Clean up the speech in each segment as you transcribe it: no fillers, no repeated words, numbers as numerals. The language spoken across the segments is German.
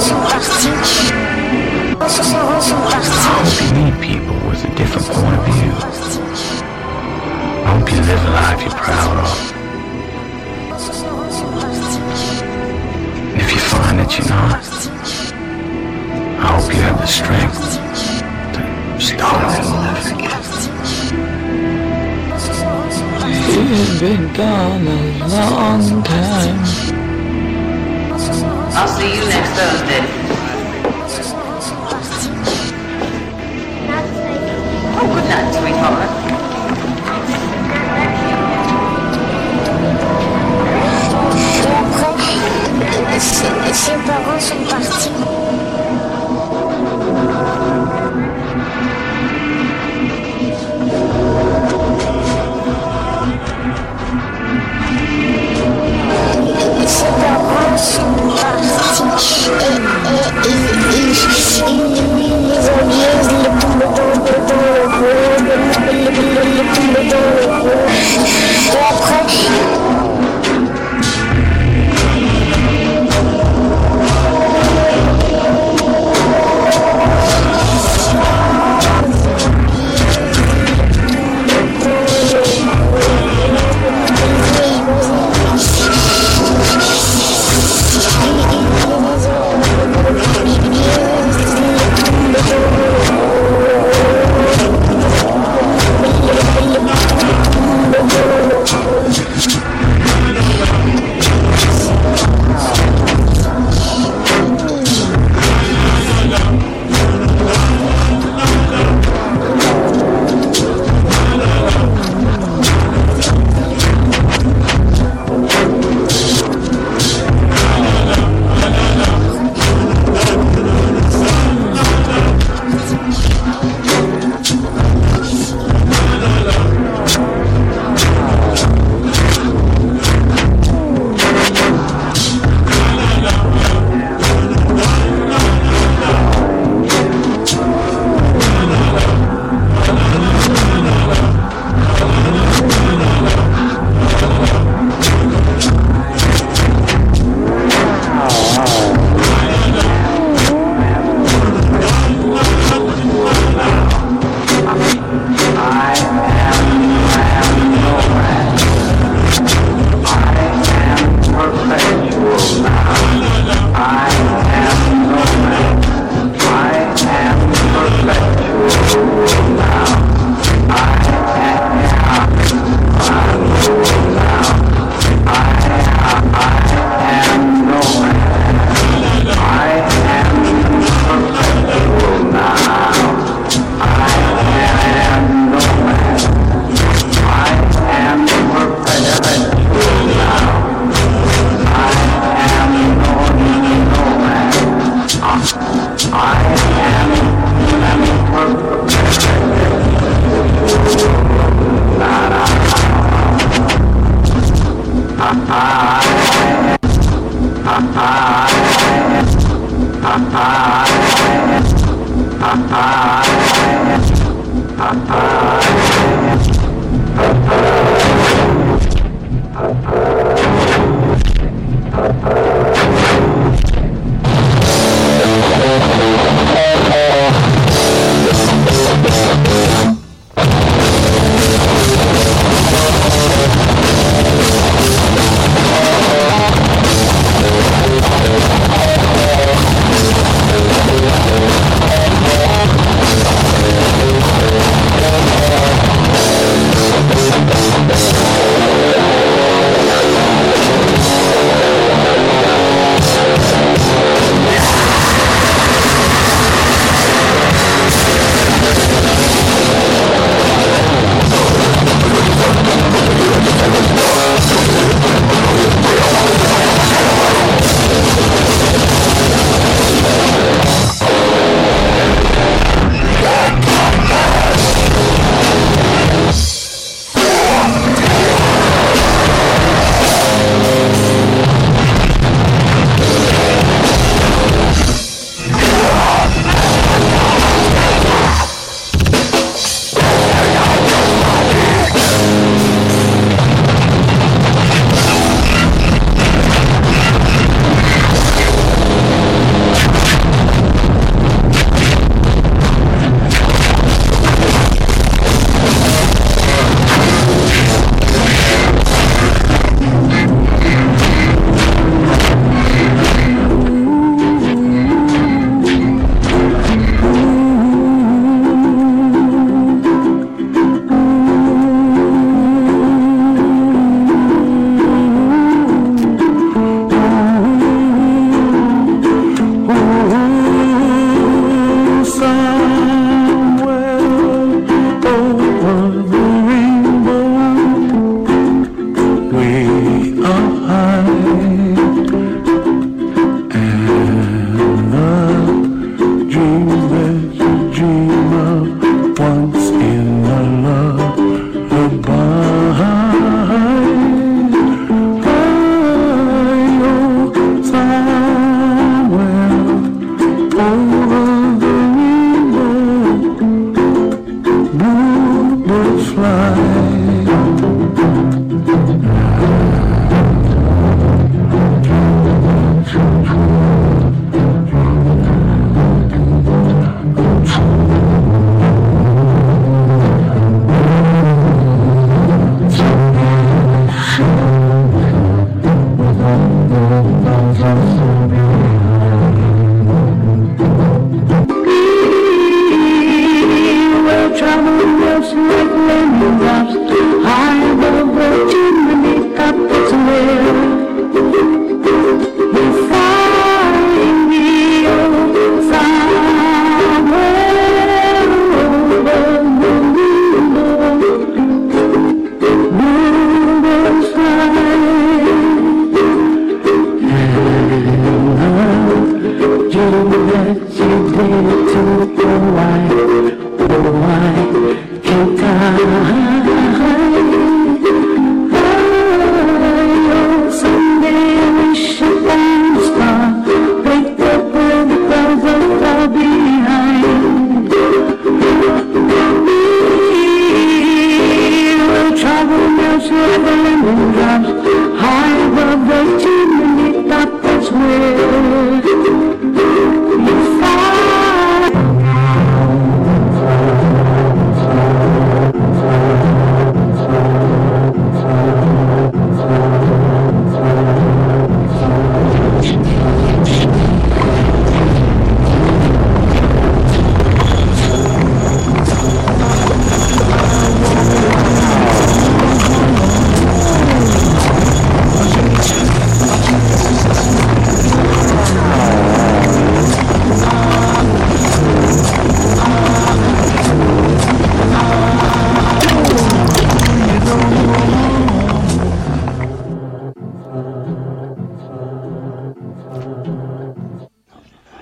meet people with a different point of view. I hope you live a life you're proud of. And if you find that you're not, I hope you have the strength to start all over again. You've been gone a long time. I'll see you next Thursday. Oh, good night, sweetheart. Ses parents sont partis. Ses parents sont partis et les alliés les tombent dans le et après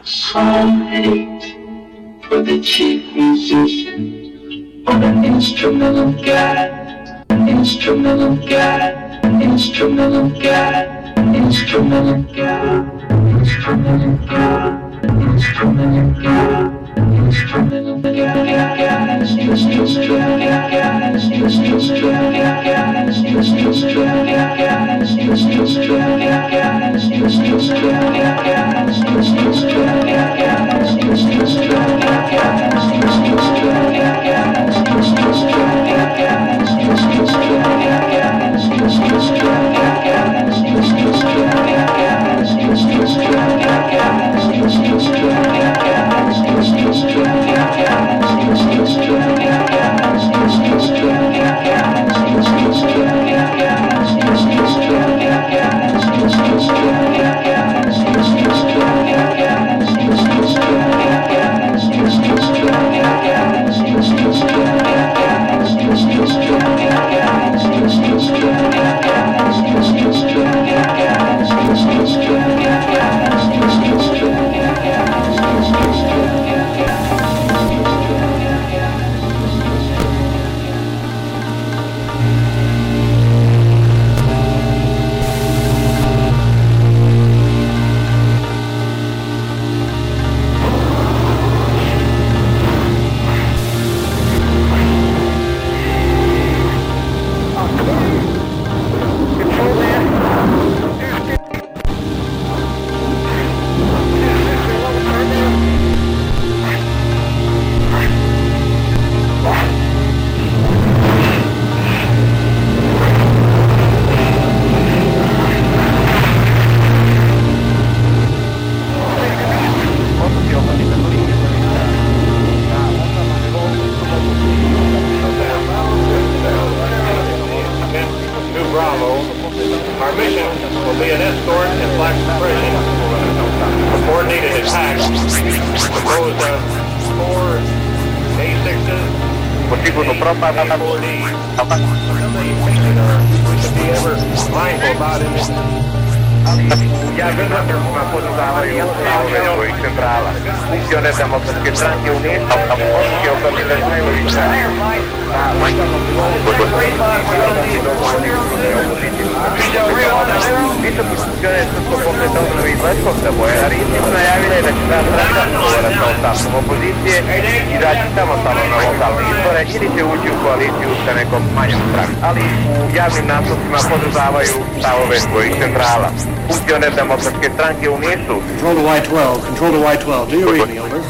From hate for the chief musician on an instrument of God, an instrument of God, an instrument of God, an instrument of God, an instrument of God, an instrument of God. Instrument of God, Control to Y12. Control to Y12. Do you read me? Over.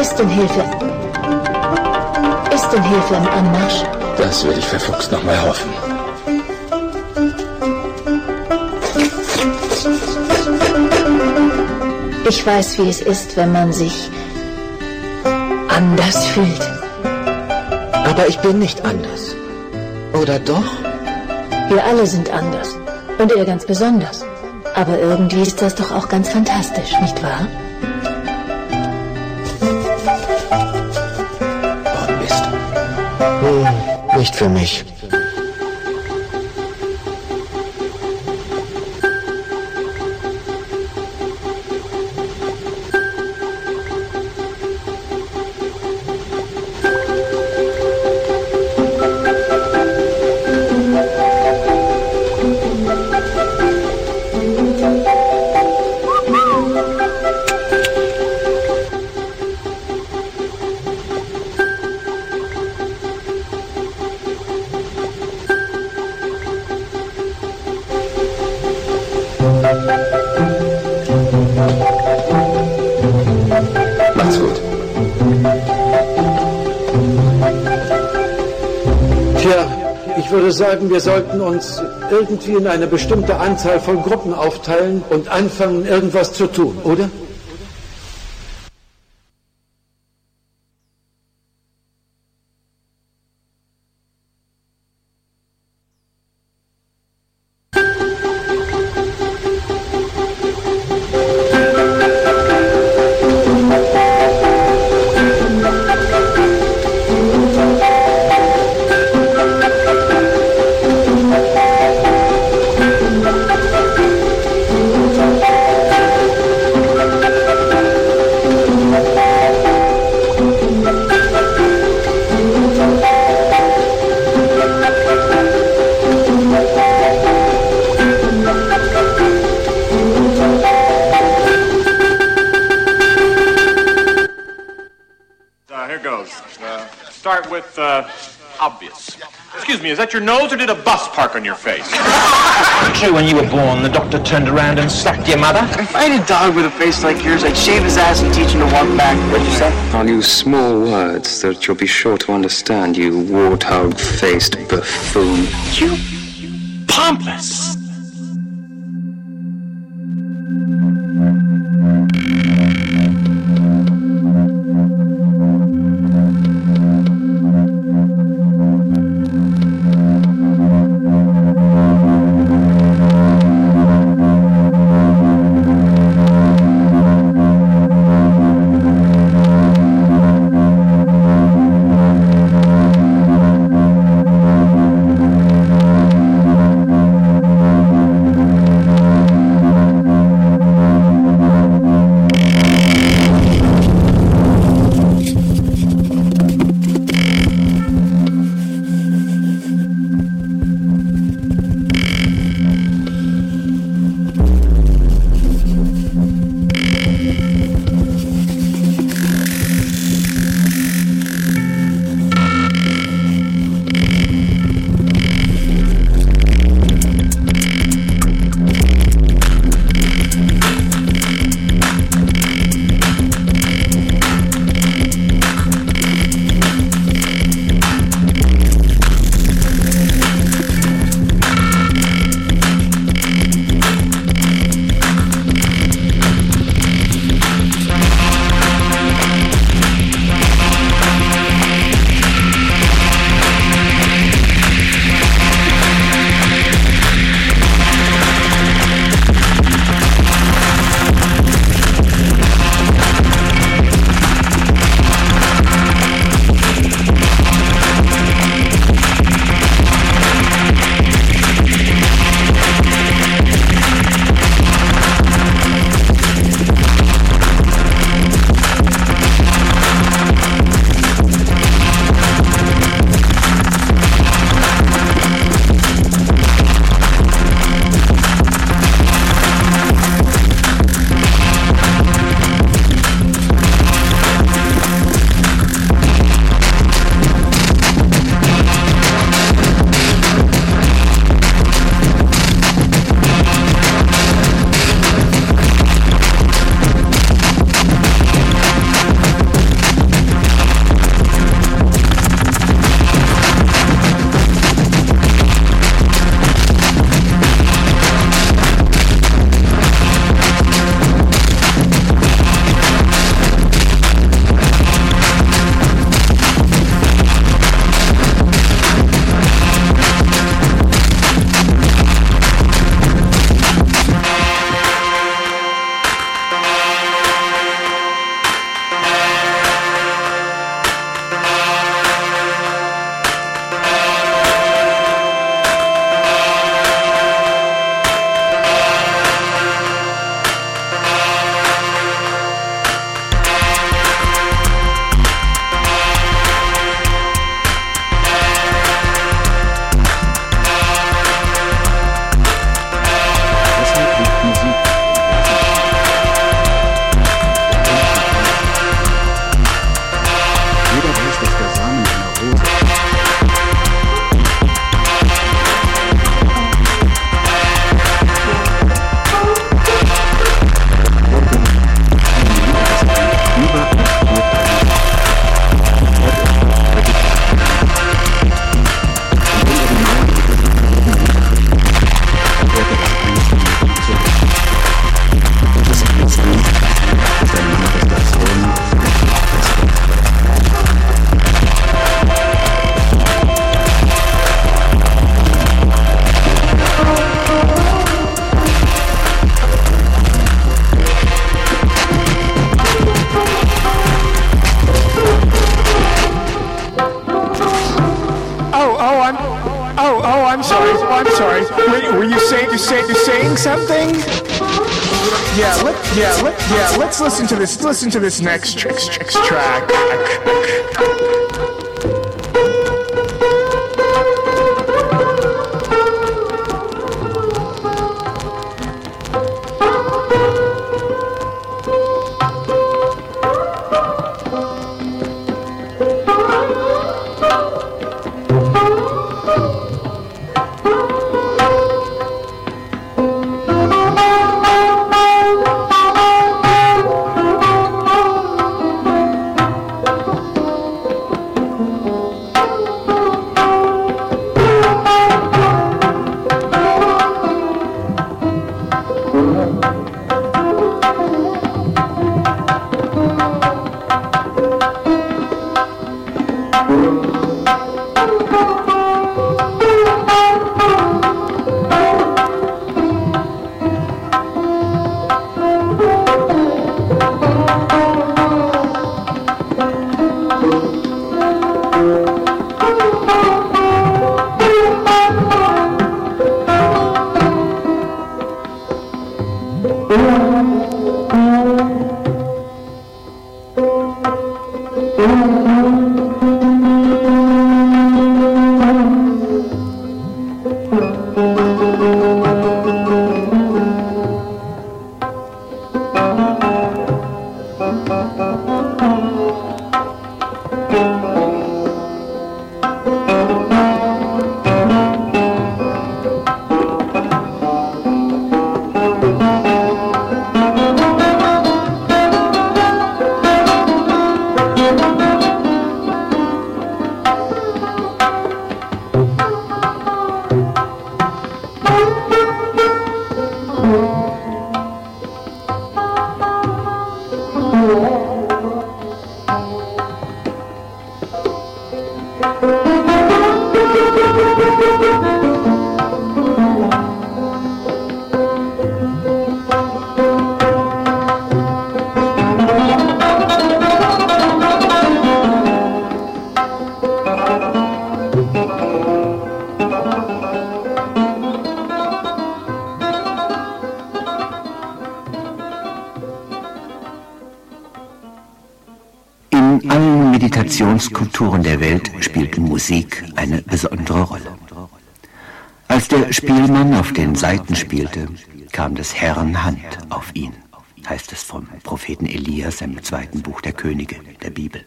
Ist denn Hilfe im Anmarsch? Das will ich verfuchst noch mal hoffen. Ich weiß, wie es ist, wenn man sich anders fühlt. Aber ich bin nicht anders. Oder doch? Wir alle sind anders. Und er ganz besonders. Aber irgendwie ist das doch auch ganz fantastisch, nicht wahr? Oh Mist. Nicht für mich. Macht's gut. Tja, ich würde sagen, wir sollten uns irgendwie in eine bestimmte Anzahl von Gruppen aufteilen und anfangen, irgendwas zu tun, oder? Here goes. Start with obvious. Excuse me, is that your nose or did a bus park on your face? True, when you were born, the doctor turned around and slapped your mother? If I had a dog with a face like yours, I'd shave his ass and teach him to walk back. What'd you say? I'll use small words that you'll be sure to understand, you warthog-faced buffoon. You pompous. I'm sorry. Were you saying something? Let's listen to this. Listen to this next track. In allen Meditationskulturen der Welt spielt Musik eine besondere Rolle. Als der Spielmann auf den Saiten spielte, kam des Herrn Hand auf ihn, heißt es vom Propheten Elias im 2. Buch der Könige der Bibel.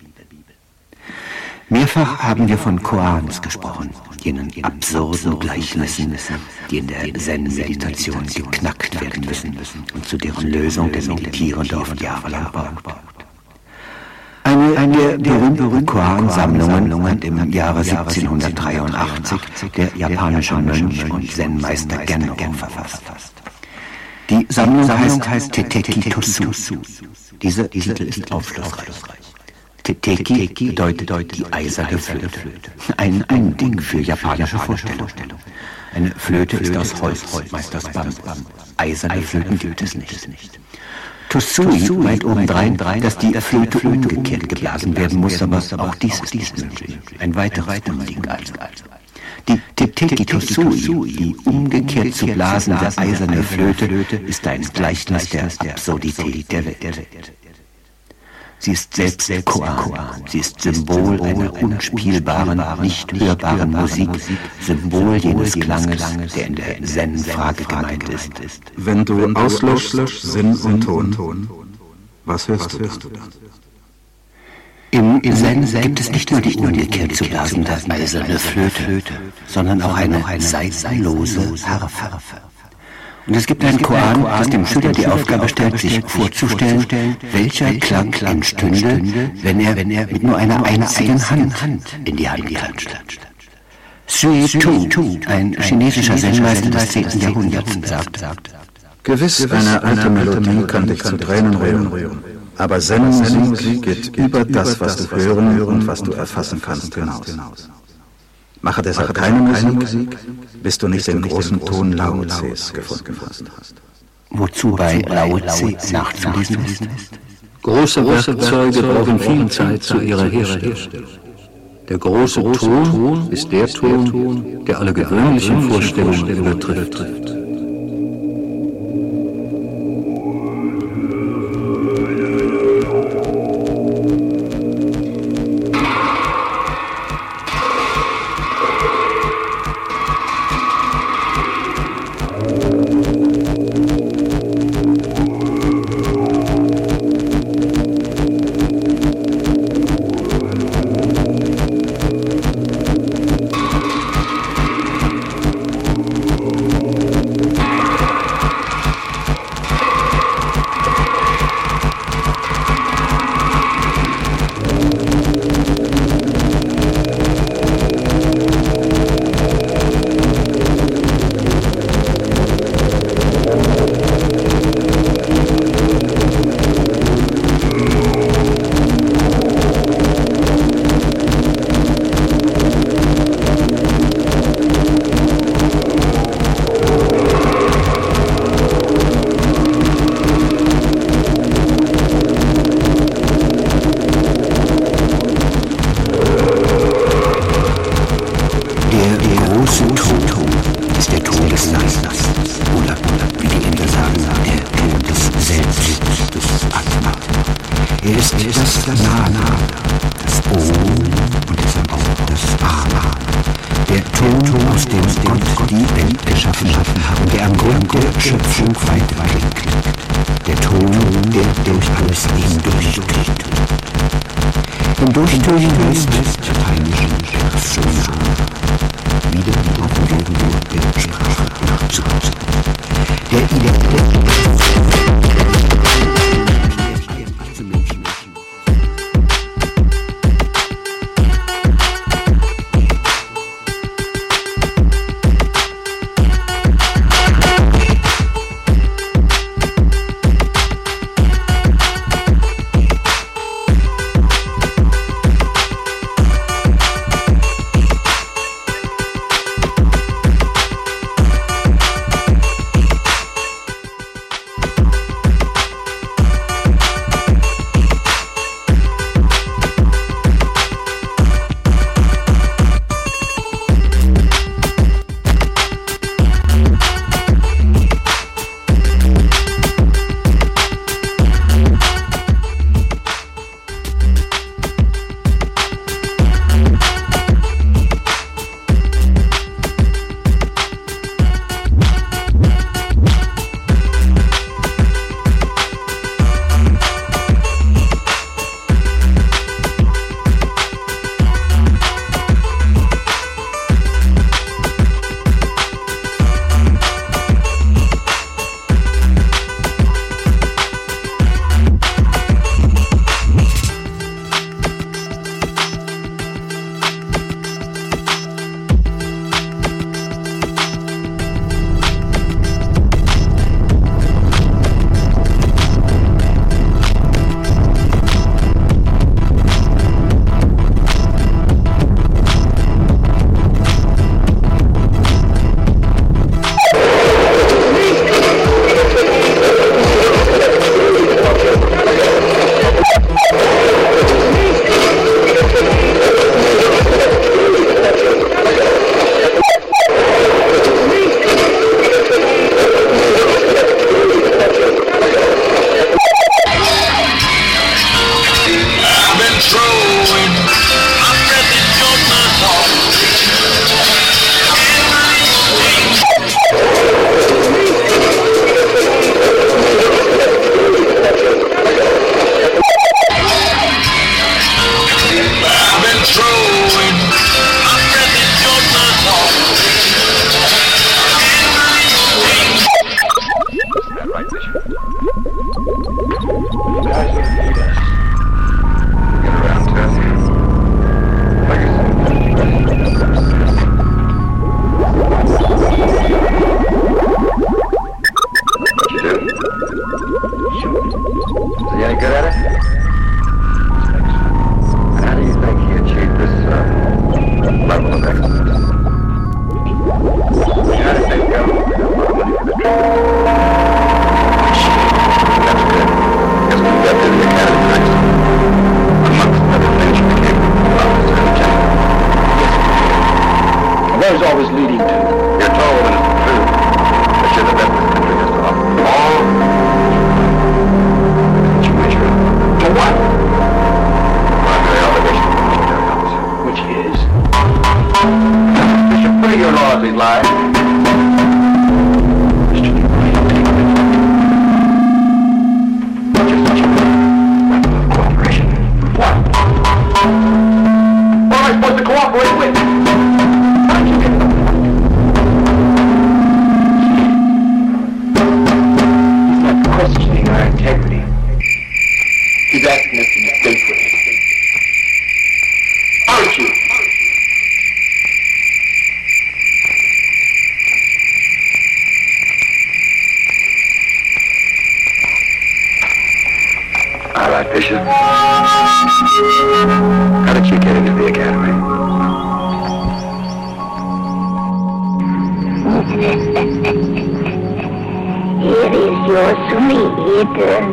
Mehrfach haben wir von Koans gesprochen, jenen absurden Gleichnissen, die in der Zen-Meditation geknackt werden müssen und zu deren Lösung der Meditierende oft jahrelang braucht. Eine der berühmten Koan-Sammlungen hat im Jahre 1783 der japanische Mönch und Zen-Meister Genro verfasst. Die Sammlung heißt Teteki Tosu. Dieser Titel ist aufschlussreich. Teteki bedeutet die eiserne Flöte. Ein Unding für japanische Vorstellungen. Eine Flöte ist aus Holz, meist aus Bambus. Eiserne Flöten gibt es nicht. Tosui meint obendrein, dass die Flöte umgekehrt geblasen werden muss, aber auch dies ist nicht möglich. Ein weiteres Unding also. Die Teteki Tosui, die umgekehrt zu blasende eiserne Flöte, ist ein Gleichnis der Absurdität der Welt. Sie ist selbst Koan, sie ist Symbol einer unspielbaren, nicht hörbaren Musik, Symbol jenes Klanges, der in der Zen-Frage gemeint ist. Wenn du auslöschst Sinn und Ton, was hörst du dann? Im Zen gibt es nicht nur die umgekehrt zu blasende eiserne Flöte, sondern auch eine seitenlose Harfe. Und es gibt einen Koan, das dem Schüler die Aufgabe stellt, sich vorzustellen, welcher Klang entstünde, wenn er mit nur einer einzigen Hand in die Hand klatscht. Sui Tu, ein chinesischer Zen-Meister des 10. Jahrhunderts, sagt: Gewiss, eine alte Melodie kann dich zu Tränen rühren, aber Zen-Musik geht über das, was du hören und was du erfassen kannst, hinaus. Mache deshalb keine Musik, bis du nicht den großen Ton Lao Tses gefunden hast. Wozu bei Lao Tse nachzulesen ist? Große Werkzeuge brauchen viel Zeit zu ihrer Herstellung. Der große Ton ist der Ton, der alle gewöhnlichen Vorstellungen übertrifft. How do you think he achieved this fly. Cooperation. What? What am I supposed to cooperate with? He's not questioning our integrity. He's asking us to dispense with it. Aren't you? All right, Bishop. How did you get into the academy? Here is your sweet.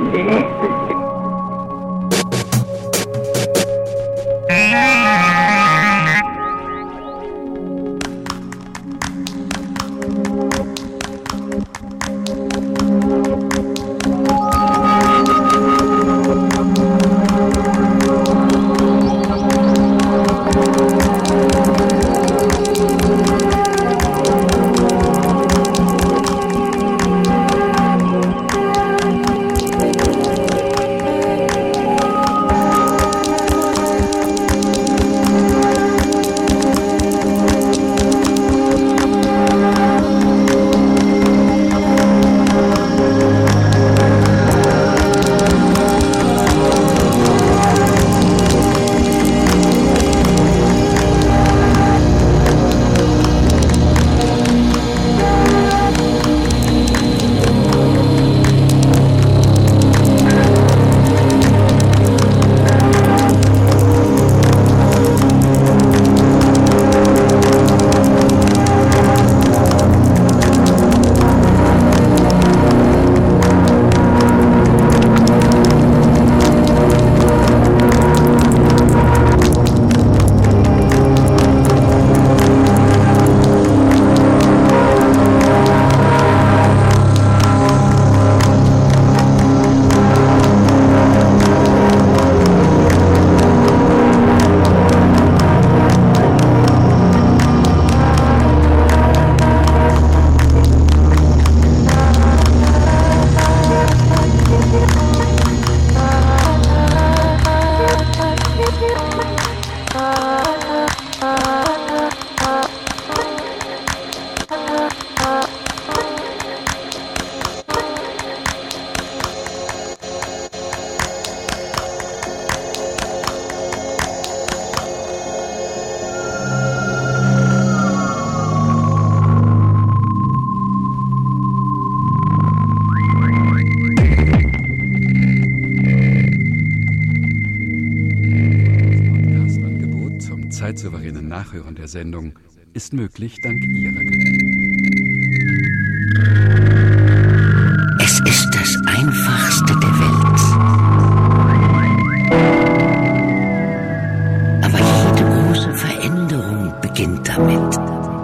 zeitsouveränen Nachhören der Sendung ist möglich dank Ihrer Gebühr. Es ist das Einfachste der Welt. Aber jede große Veränderung beginnt damit.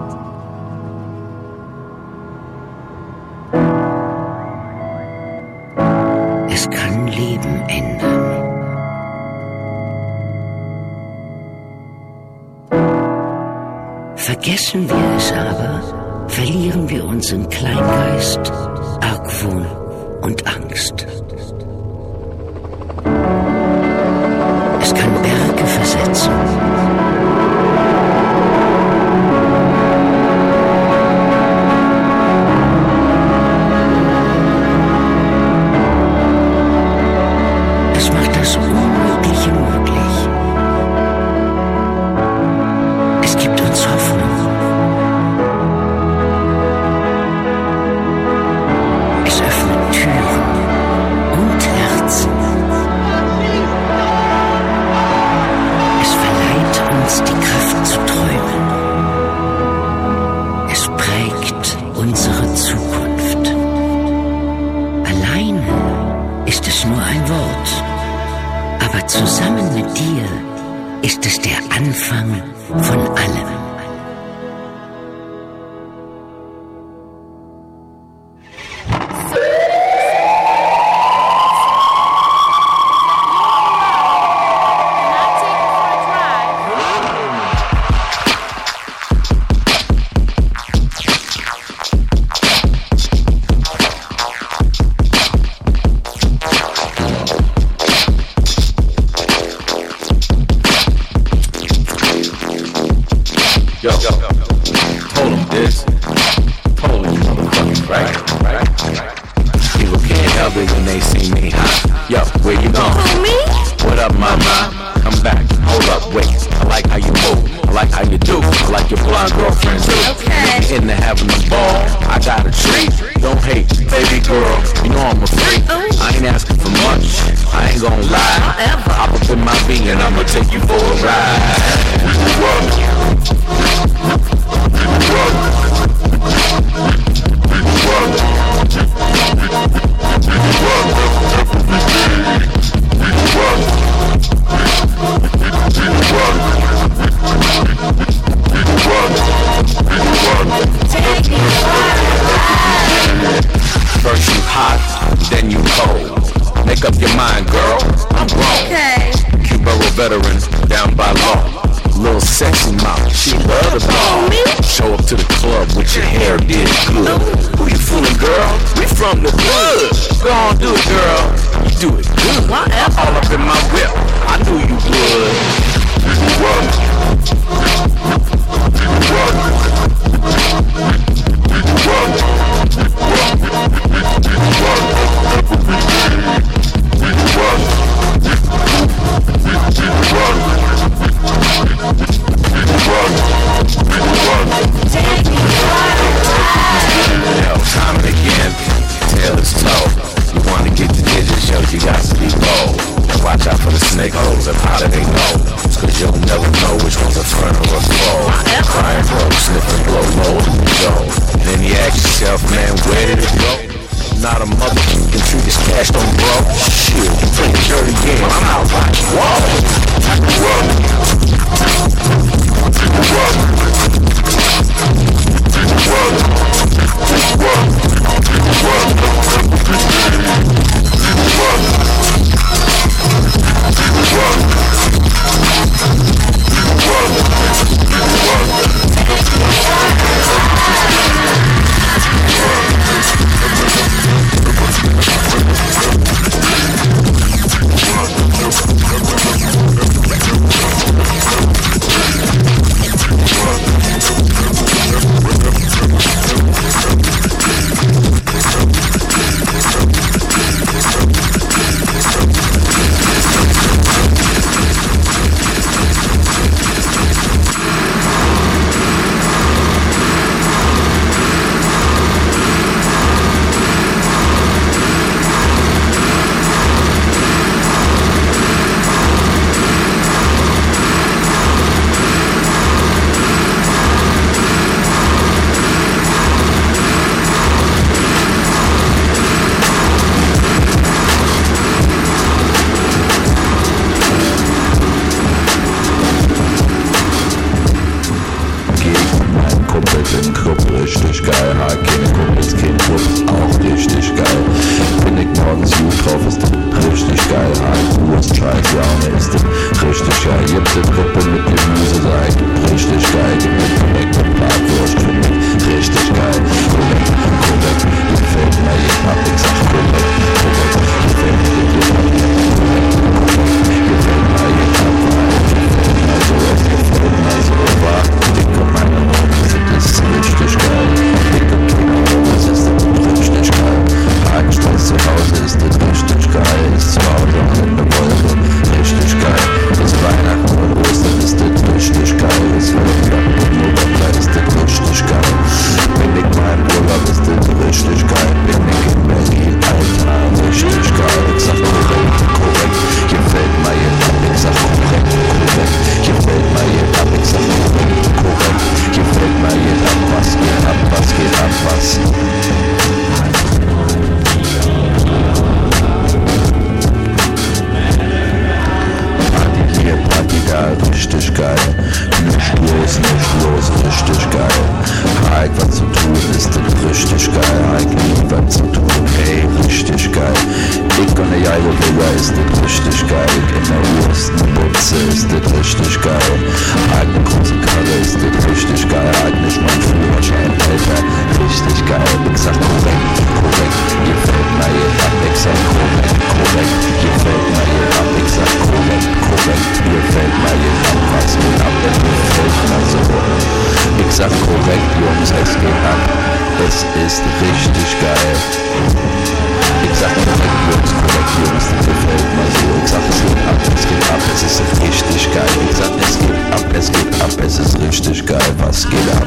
Es kann Leben ändern. Vergessen wir es aber, verlieren wir uns in Kleingeist, Argwohn und Angst. Es kann Berge versetzen. Es macht das Unmögliche möglich. Es gibt uns Hoffnung. Es öffnet Türen und Herzen. Es verleiht uns die Kraft zu träumen. Es prägt unsere Zukunft. Alleine ist es nur ein Wort, aber zusammen mit dir ist es der Anfang von allem. Yo, hold 'em, this. Polish motherfuckers, right? People can't help it when they see me, huh? Yo, where you going? What up, mama? Come back, hold up, wait. I like how you move, I like how you do. I like your blonde girlfriend too. Okay. In the having a ball, I got a treat. Don't hate, baby girl, you know I'm a freak. I ain't asking for much, I ain't gonna lie. Hop up in my V and I'ma take you for a ride. First you hot, then you cold. Make up your mind, girl, I'm grown. Okay. Q-Borough veteran, down by law. Little sexy mouth, she love the ball. Show up to the club with your hair did good. Who you fooling, girl? We from the hood. Go on, do it, girl. You do it good. All up in my whip, I knew you would. Time and again, tail is told. You wanna get the digits, yo, you got to be bold. And watch out for the snake holes and how they know. Cause you'll never know which one's a friend or a foe. Crying broke, sniffing blow low to the dough. Then you ask yourself, man, where did it go? Not a motherfucking treat this cash don't bro. Shit, you play a dirty game, I'm out like Gefällt mir, was geht ab, gefällt mir so. Jungs, es geht ab. Es ist richtig geil. Ich sag korrekt Jungs, das gefällt mir so. Ich sag, es geht ab, es ist richtig geil. Ich sag, es geht ab, es ist richtig geil. Was geht ab?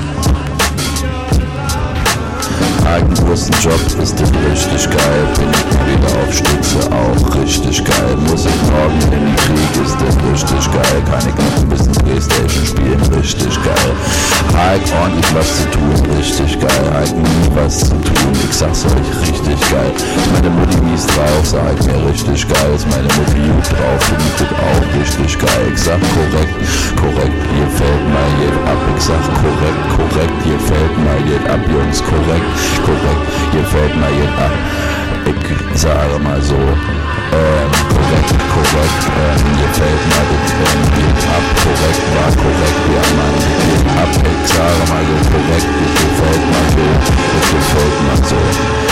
Eigenwurstenjob ist richtig geil. Bin ich mal wieder auf Stütze, auch richtig geil. Muss ich morgen in den Krieg, ist das richtig geil. Kann ich noch ein bisschen Playstation spielen, richtig geil. Halt ordentlich was zu tun, richtig geil. Halt nie was zu tun, ich sag's euch, richtig geil. Meine Mutti mies drauf, sag mir richtig geil. Ist meine Mutti gut drauf, findet das auch richtig geil. Ich sag korrekt, ihr fällt mal jetzt ab. Ich sag korrekt, ihr fällt mal jetzt ab, Jungs, korrekt, ihr fällt mal jetzt ab. Ich sage mal so, korrekt, ihr fällt mal jetzt ab, korrekt, war korrekt, ja Mann, geht ab. Ich sage mal so, korrekt, das gefällt mal so, das gefällt mal so.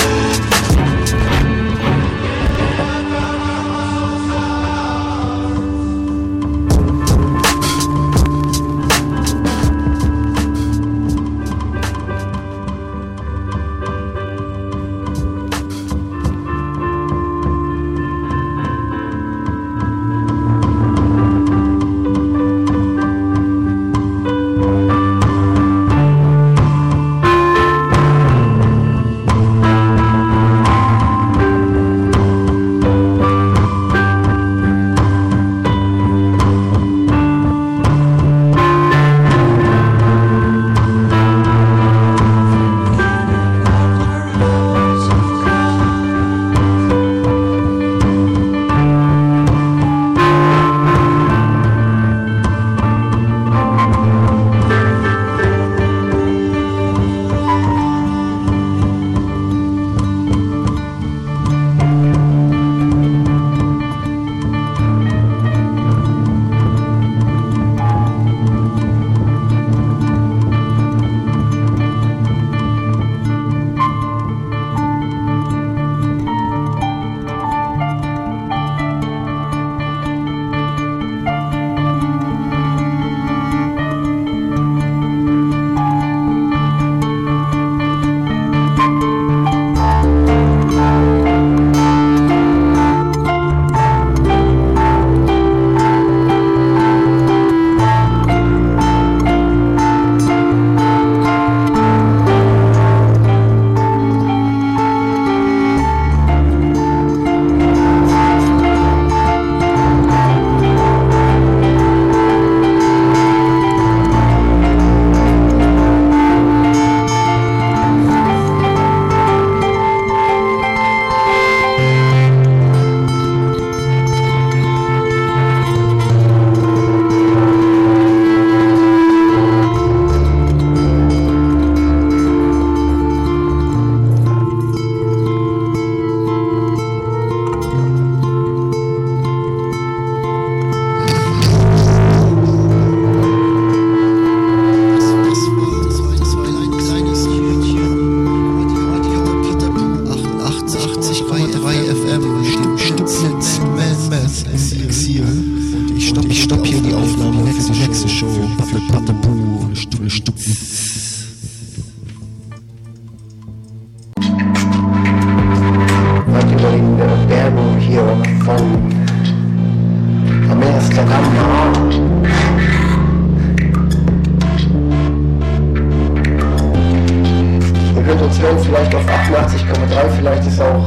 Vielleicht auf 88,3, vielleicht ist auch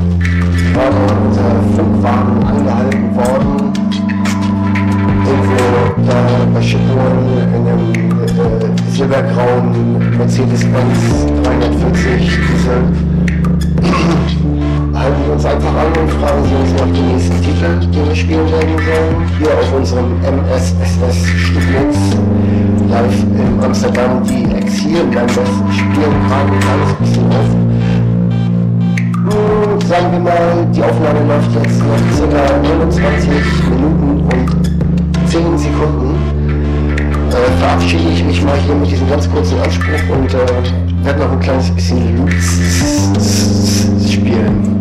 gerade unser Funkwagen angehalten worden. Irgendwo da bei Schiphol in einem silbergrauen Mercedes-Benz 340 Diesel. Halten wir uns einfach an und fragen Sie uns nach dem nächsten Titel, den wir spielen werden sollen. Hier auf unserem MSSS Stublitz live in Amsterdam. Die Exil-Members spielen gerade ein kleines bisschen auf. Sagen wir mal, die Aufnahme läuft jetzt noch ca. 29 Minuten und 10 Sekunden. Verabschiede ich mich mal hier mit diesem ganz kurzen Anspruch und werde noch ein kleines bisschen Loops spielen.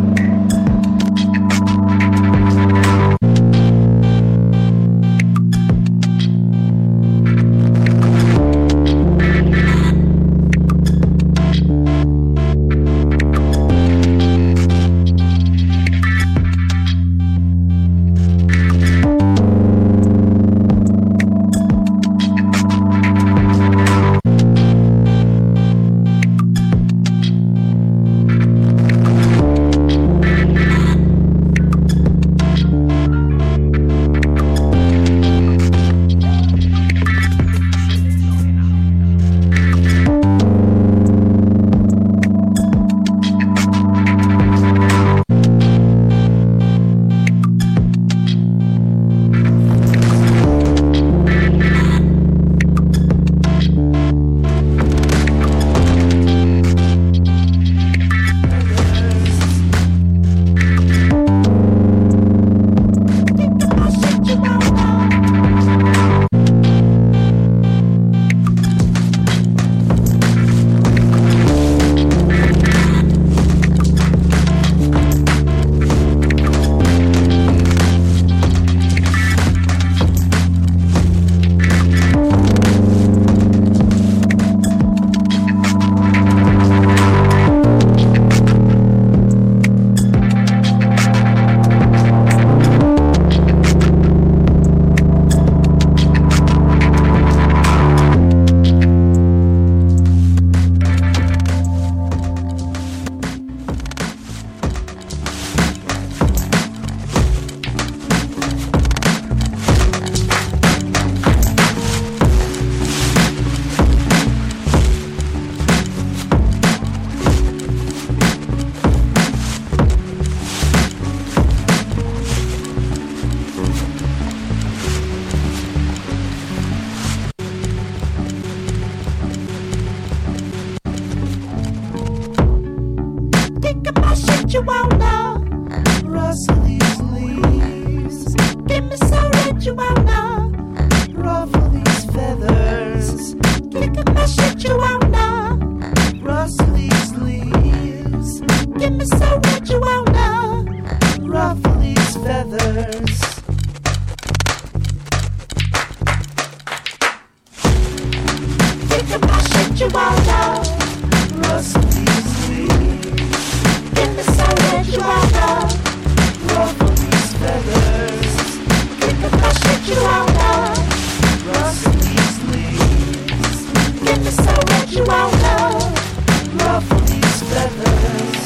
you won't know. Rustle these leaves. Get me so red you won't know. Ruffle these feathers. Kick up my shit you won't know. Rustle these leaves. Get me so red you won't know. Ruffle these feathers. Kick up my shit you won't know. Rustle these leaves. Get me so red you won't know. Ruffle these feathers. Kick up my shit you won't know. Rustle these leaves. Get me so red you won't know. Ruffle these feathers.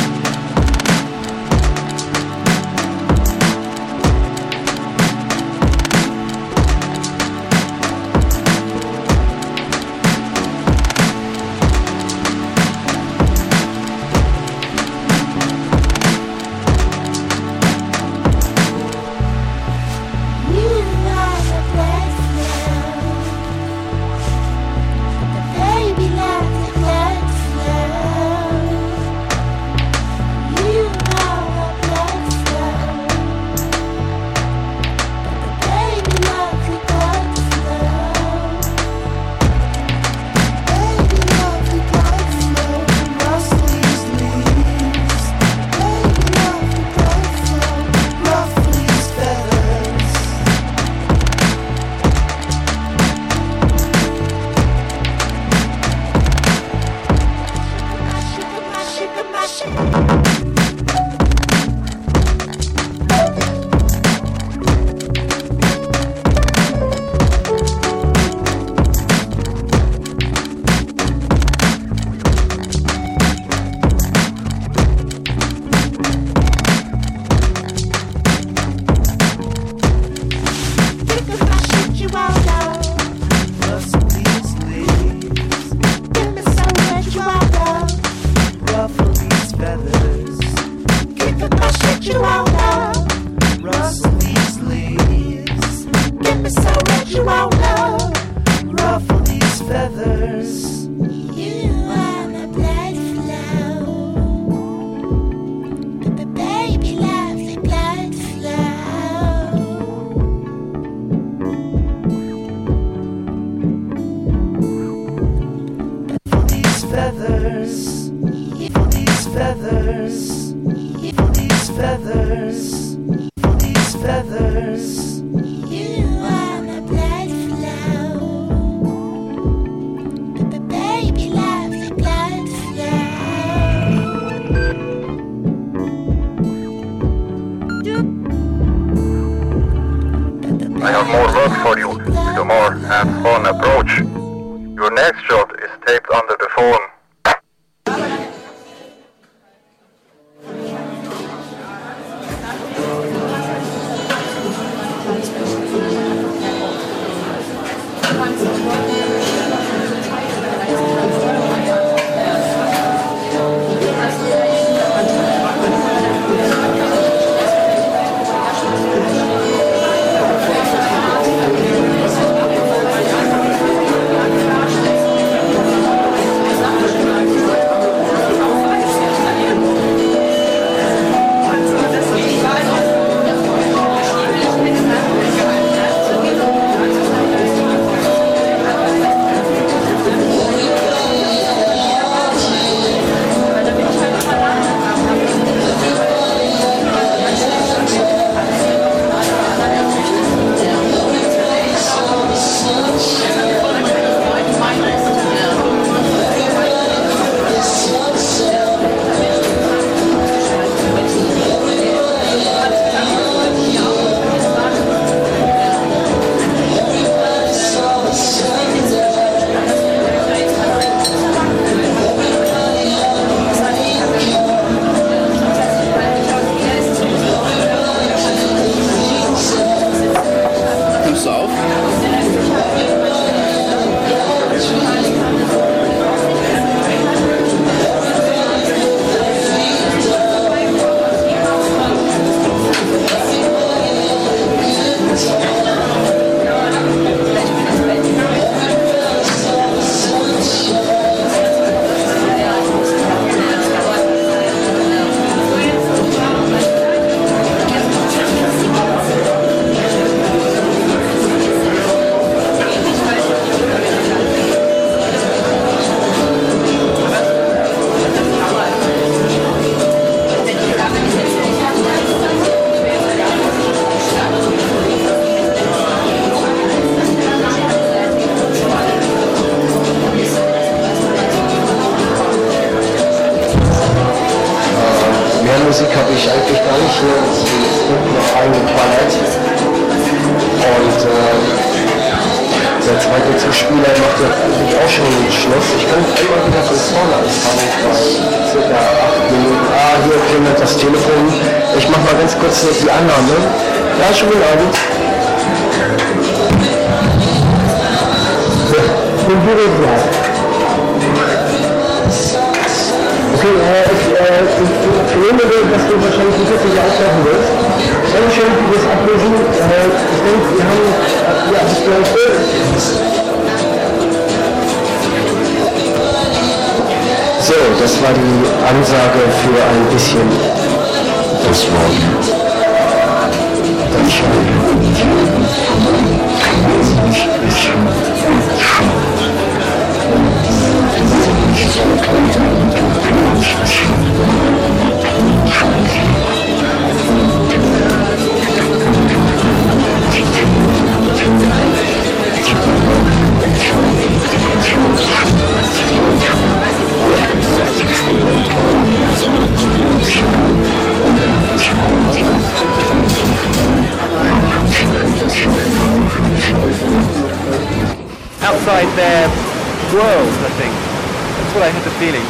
I have more work for you with a more hands-on approach. Your next shot is taped under the phone. möchte ich gar nicht. Hier ist noch eingeballert. Und der zweite Zuspieler macht ja eigentlich auch schon Schluss. Ich kann immer wieder von vorne anfangen, bei circa 8 Minuten. Hier klingelt das Telefon. Ich mache mal ganz kurz die Annahme. Ja, schönen Abend. Okay, ich nehme, dass du wahrscheinlich nicht wirklich auslaufen willst. Dankeschön für das Ablösen. Ich denke, wir haben bis gleich. So, das war die Ansage für ein bisschen das Wort. Das outside their world, I think. That's what I had the feeling.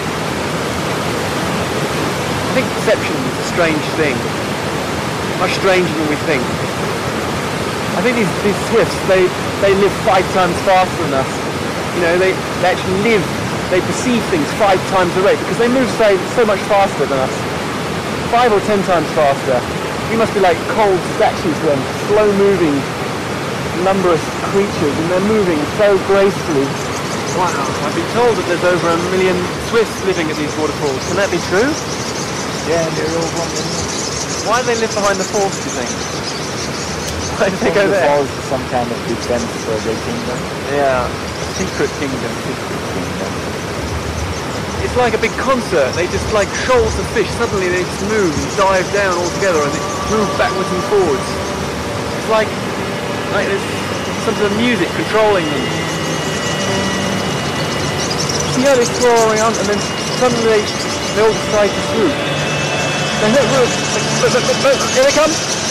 I think perception is a strange thing, much stranger than we think. I think these Swifts, they live 5 times faster than us. You know, they actually live, they perceive things 5 times the rate because they move so much faster than us. 5 or 10 times faster. We must be like cold statues to them, slow-moving, numberless creatures, and they're moving so gracefully. Wow, I've been told that there's over 1 million Swifts living at these waterfalls. Can that be true? Yeah, they're all one. Why do they live behind the falls, do you think? Why do they go there? The falls is some kind of defense for their kingdom. Yeah, secret kingdom. It's like a big concert. They just, like shoals of fish, suddenly they just move and dive down all together and they move backwards and forwards. It's like there's some sort of music controlling them. See how they throw around and then suddenly they all decide to swoop. Look, here they come!